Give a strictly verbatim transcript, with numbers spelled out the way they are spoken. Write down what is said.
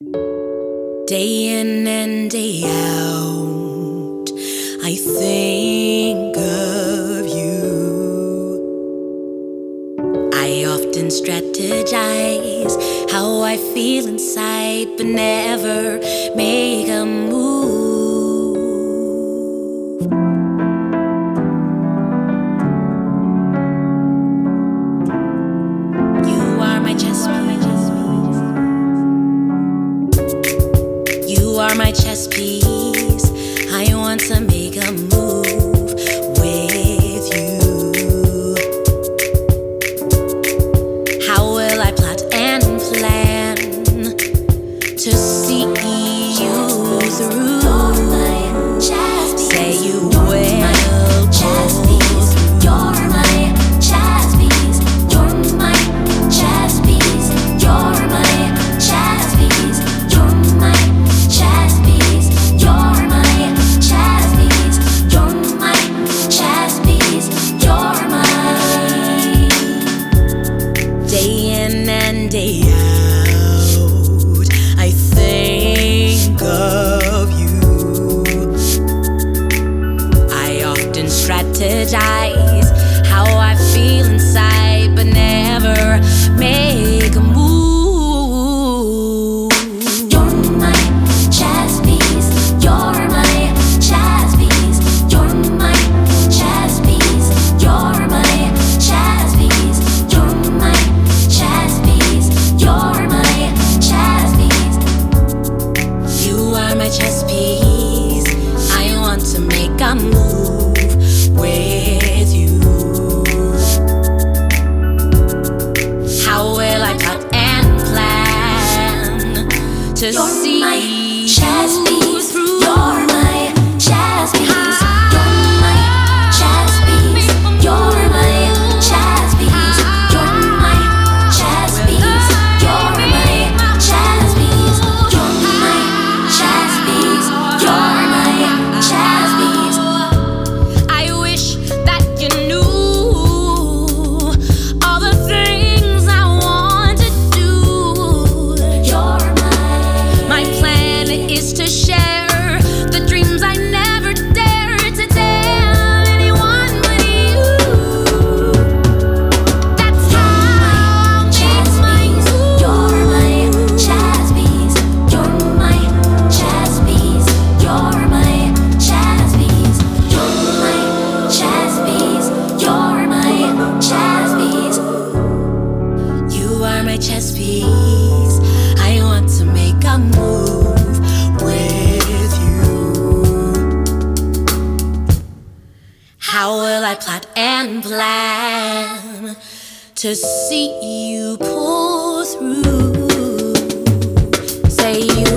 Day in and day out, I think of you. I often strategize how I feel inside, but never make a move. You are my chess piece. You are my chess piece. I want to make a move with you. How will I plot and plan to see you through? Say you will. Chess piece. You're my chess piece. You're my chess piece. You're my chess piece. You're my chess piece. You're my chess piece. You're my chess piece. You're my day in and day out. I think of you. I often strategize how I feel inside, but never make a move. You're my chess piece. You're my chess piece. You're my chess piece. You're my chess piece. You're my chess piece. You're my chess piece. You are my chess piece. I want to make a move with you. How will I plot and plan to You're see my you chess piece. through? You're my chess piece. You're my chess piece. You're my chess piece. You're my chess piece. You're my chess piece. You're my chess piece. You're my chess piece. I wish that you knew all the things I want to do. You're my My plan is to share the dreams I never dared to tell anyone but you. That's how I'll chess make my piece. You're my chess piece. You're my chess piece. You're my chess piece. You're my chess piece. You're my chess piece. You are my chess piece. I want to make a move with you. How will I plot and plan to see you pull through? Say you